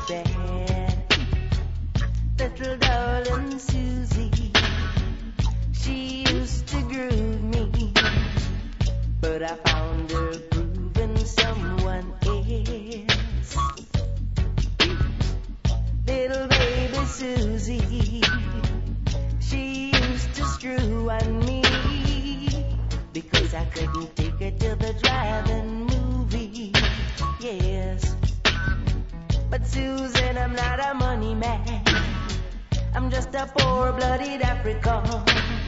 bad. Little darling Susie, she used to groove me, but I found her grooving someone else. Little baby Susie, she used to screw on me because I couldn't take her to the drive-in movie. Yes, but Susan, I'm not a money man. I'm just a poor-blooded African.